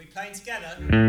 we playing together?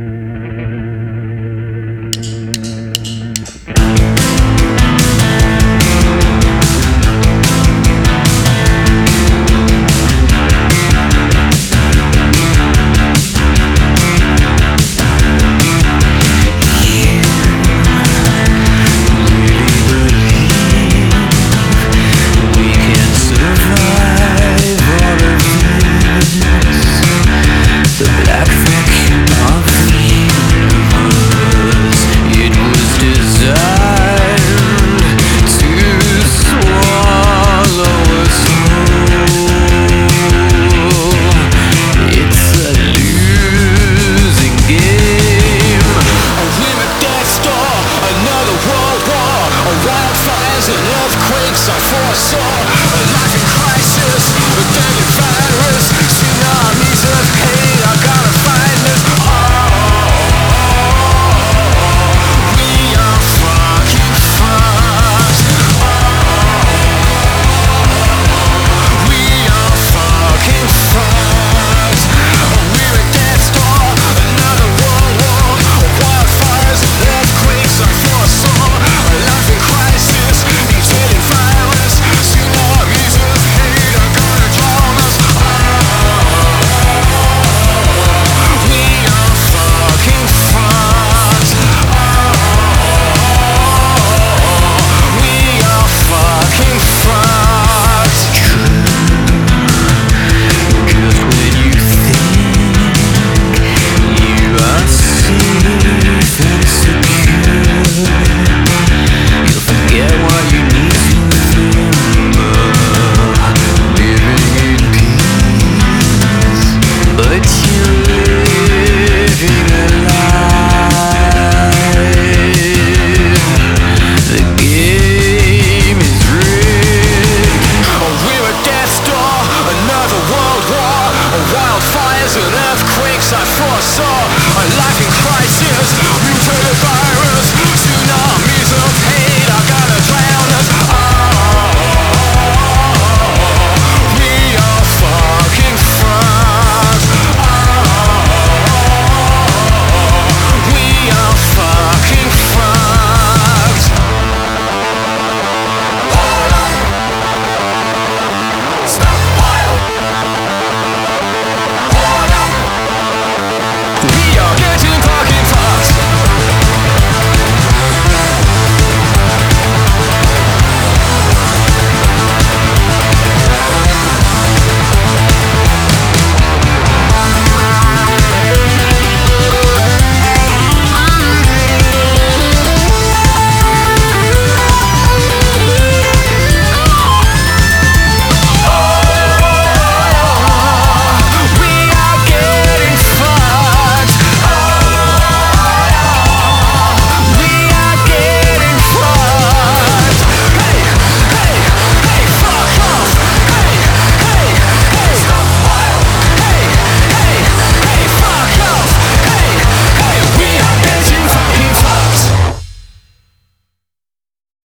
Earthquakes I foresaw, a life in crisis, a deadly virus, tsunamis of hate. I gotta find this. We are fucking fucked. We are fucking fucked. We're at death's door, another world war, wildfires and earthquakes I foresaw, a life in crisis. Wildfires and earthquakes I foresaw, a life in crisis.